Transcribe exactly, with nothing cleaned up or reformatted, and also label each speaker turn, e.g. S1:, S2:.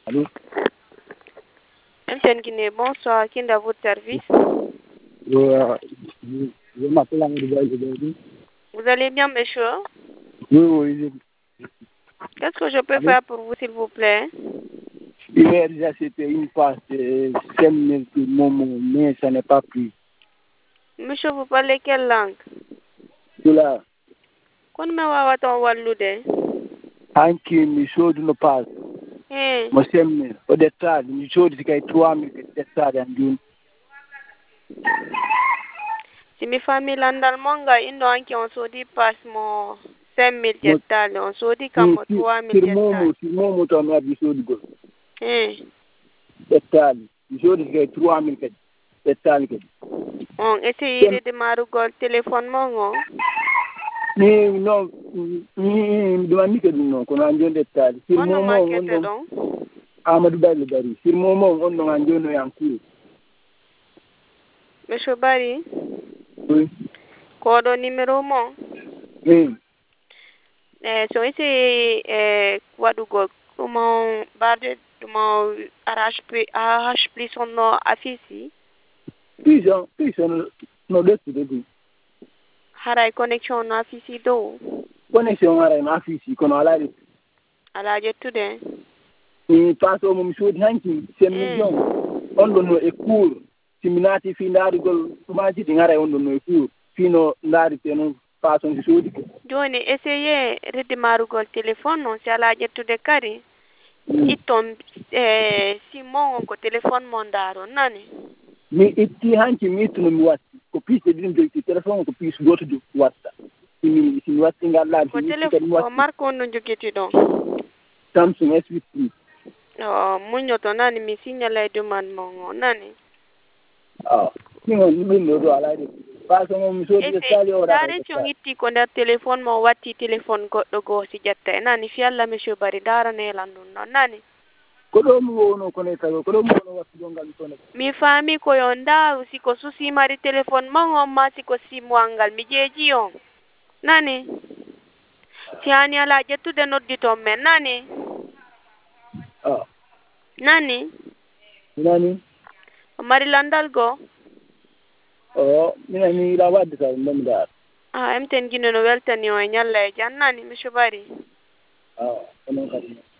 S1: Allô?
S2: M T N Guinée, bonsoir. Qui est à votre service?
S1: Je, euh, je, je m'appelle Amadou Baye.
S2: Vous allez bien, monsieur?
S1: Oui, oui. je-
S2: Qu'est-ce que je peux
S1: Allô?
S2: faire pour vous, s'il vous plaît?
S1: Hier, j'ai acheté une passe de cinq mille pour Momo, mais ça n'est pas pris.
S2: Monsieur, vous parlez quelle langue?
S1: Cela,
S2: Kon me wawaton wallude?
S1: Anki, mi sodu no passe.
S2: Eh,
S1: Mo cinq mille. Au détail, mi sodu kay trois mille ke détail en june.
S2: si mi famille landal monga indo anki on sodi pass mo cinq mille
S1: Mo
S2: jettale, on sodi kam
S1: si
S2: mo
S1: si
S2: trois mille
S1: sur
S2: jettale.
S1: Momo, sur Momo to mi abbi sodu go.
S2: Eh,
S1: Détail. Mi sodu kay trois mille ke détail ke.
S2: on essayé de marugol téléphone mongo.
S1: Ni non ni domani ke dum non kono an jonde détail. Sur
S2: On no
S1: Momo on
S2: market
S1: non
S2: don.
S1: Amadou Baye Bari. Sur Momo on non an jono yankuru.
S2: Monsieur Barry,
S1: Oui.
S2: kodo numéro mo.
S1: Oui.
S2: Eh, so essayé eh wadugo mo barde mo arrache plus arrache plus son no afisi.
S1: Puis on puis on no detto de
S2: Haray connexion no afisi do.
S1: connexion ara na afisi kono ala de
S2: Ala jettude.
S1: ni paso mo mi sodi hanki c'est million on do no e cour siminati fi ndari gol tumaji di ngara on do no e cour fino ndari te non paso mi sodi ko
S2: Joni essayé redde marugol téléphone non si ala jettude kadi. Iton eh simon ko téléphone mon daro nani.
S1: mi itti hanki mi itno mi watti ko piste din de téléphone ko piste goto di watta mi mi watti ngalla
S2: Ko
S1: mi itti
S2: téléphone
S1: kadi mi
S2: o
S1: watti
S2: marko no jogiti don.
S1: Samsung S huit
S2: Oh, munyoto nani mi signala demande mon nani.
S1: ah ni on mi no do ala de paso mo mi sodi
S2: Ese
S1: sali ora
S2: dare chongitti ko nder téléphone mo watti téléphone goddo go si jetta nani fi alla monsieur bari dara ne landun non nani.
S1: ko do mi wono ko ne tago ko do mi wono wattu gongal to ne
S2: Mi fami ko yonda siko susi mari téléphone mon ma siko simwangal mi jeji on. Nani? Tiani ala jettude noddito men nani?
S1: ah
S2: Nani?
S1: nani
S2: Mari landal go?
S1: o minani la wadde sa ndem dar
S2: Ah, M T N Guinée no weltani o e nyalla e jannani monsieur bari.
S1: ah onon kadi